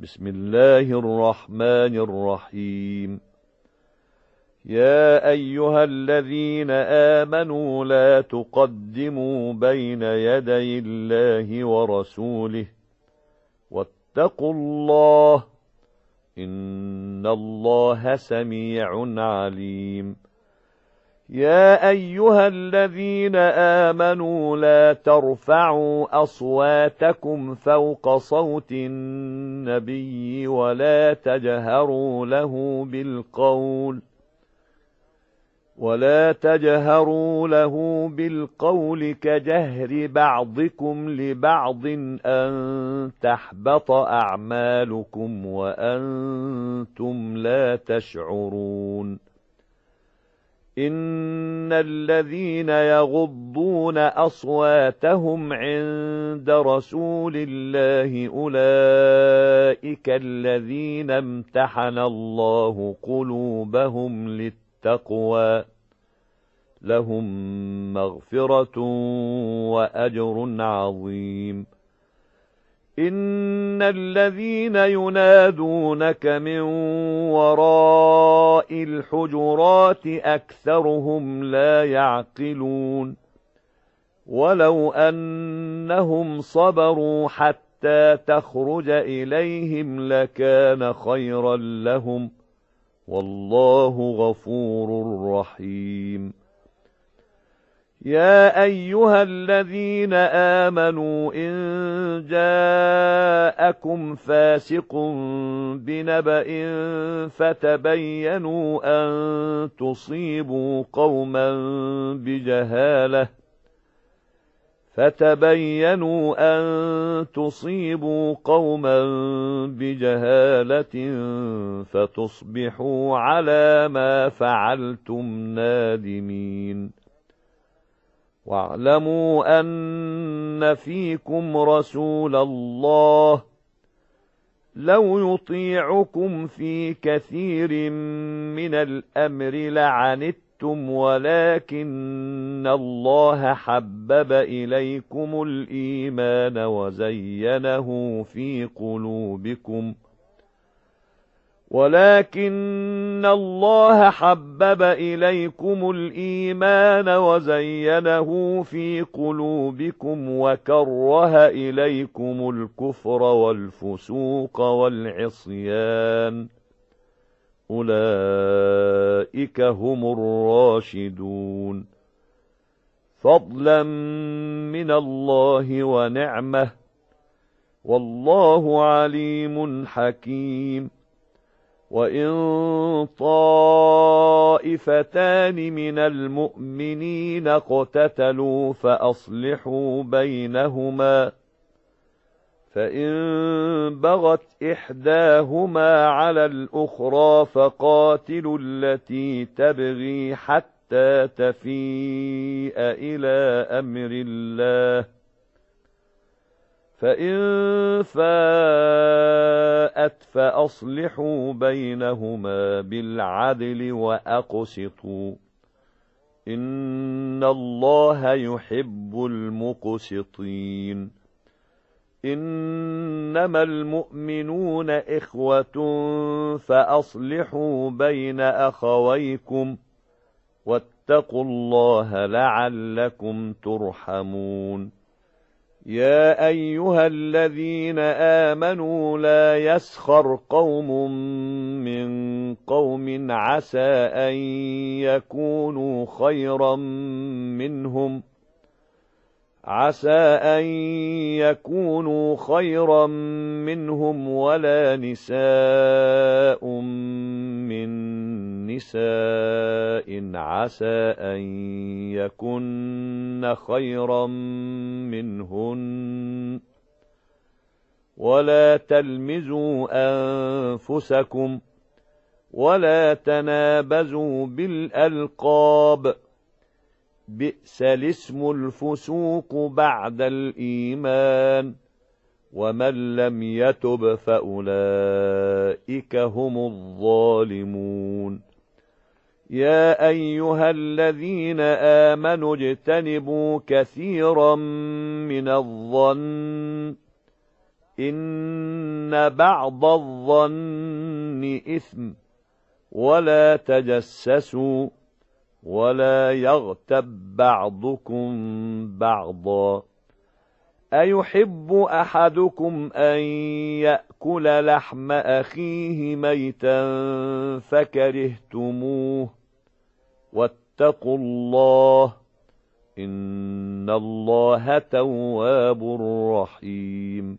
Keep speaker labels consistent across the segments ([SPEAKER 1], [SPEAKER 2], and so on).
[SPEAKER 1] بسم الله الرحمن الرحيم. يا أيها الذين آمنوا لا تقدموا بين يدي الله ورسوله واتقوا الله إن الله سميع عليم. يا أيها الذين آمنوا لا ترفعوا أصواتكم فوق صوت النبي ولا تجهروا له بالقول كجهر بعضكم لبعض أن تحبط أعمالكم وأنتم لا تشعرون. إن الذين يغضون أصواتهم عند رسول الله أولئك الذين امتحن الله قلوبهم للتقوى لهم مغفرة وأجر عظيم. إن الذين ينادونك من وراء الحجرات أكثرهم لا يعقلون. ولو أنهم صبروا حتى تخرج إليهم لكان خيرا لهم والله غفور رحيم. يا أيها الذين آمنوا إن جاءكم فاسق بنبأ فتبينوا أن تصيبوا قوما بجهالة فتصبحوا على ما فعلتم نادمين. واعلموا أن فيكم رسول الله لو يطيعكم في كثير من الأمر لعنتم ولكن الله حبب إليكم الإيمان وزينه في قلوبكم وكره إليكم الكفر والفسوق والعصيان أولئك هم الراشدون فضلا من الله ونعمة والله عليم حكيم. وإن طائفتان من المؤمنين اقتتلوا فأصلحوا بينهما فإن بغت إحداهما على الأخرى فقاتلوا التي تبغي حتى تفيء إلى أمر الله فإن فاءت فأصلحوا بينهما بالعدل وأقسطوا إن الله يحب المقسطين. إنما المؤمنون إخوة فأصلحوا بين أخويكم واتقوا الله لعلكم ترحمون. يا أيها الذين آمنوا لا يسخر قوم من قوم عسى أن يكونوا خيرا منهم ولا نساء من نساء عسى أن يكن خيرا منهن ولا تلمزوا أنفسكم ولا تنابزوا بالألقاب بئس الاسم الفسوق بعد الإيمان ومن لم يتب فأولئك هم الظالمون. يا أيها الذين آمنوا اجتنبوا كثيرا من الظن إن بعض الظن إثم ولا تجسسوا ولا يغتب بعضكم بعضا أيحب أحدكم أن يأكل لحم أخيه ميتا فكرهتموه واتقوا الله إن الله تواب رحيم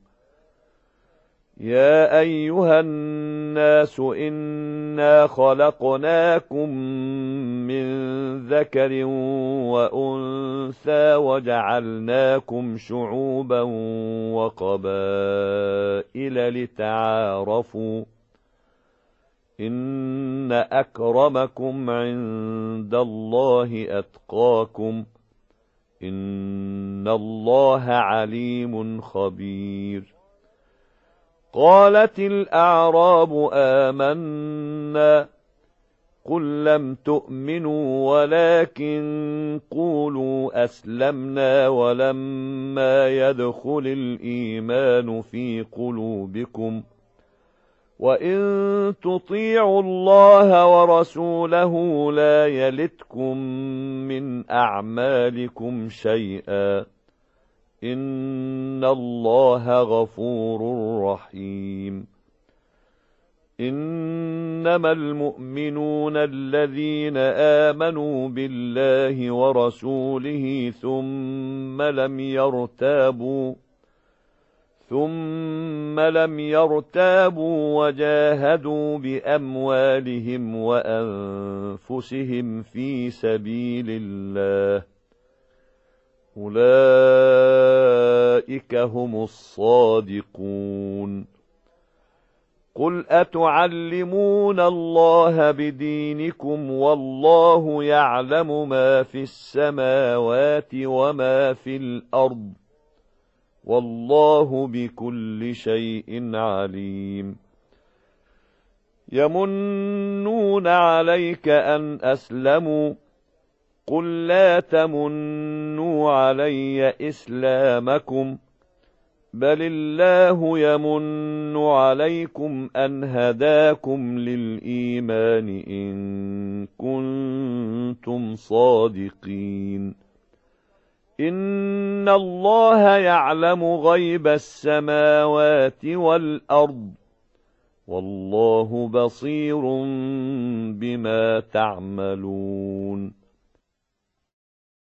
[SPEAKER 1] يا أيها الناس إنا خلقناكم من ذكر وأنثى وجعلناكم شعوبا وقبائل لتعارفوا إن أكرمكم عند الله أتقاكم إن الله عليم خبير قالت الأعراب آمنا قل لم تؤمنوا ولكن قولوا أسلمنا ولما يدخل الإيمان في قلوبكم وإن تطيعوا الله ورسوله لا يلتكم من أعمالكم شيئا إن الله غفور رحيم إنما المؤمنون الذين آمنوا بالله ورسوله ثم لم يرتابوا وجاهدوا بأموالهم وأنفسهم في سبيل الله أولئك هم الصادقون قل أتعلمون الله بدينكم والله يعلم ما في السماوات وما في الأرض والله بكل شيء عليم يمنون عليك أن أسلموا قل لا تمنوا علي إسلامكم بل الله يمن عليكم أن هداكم للإيمان إن كنتم صادقين إن الله يعلم غيب السماوات والأرض والله بصير بما تعملون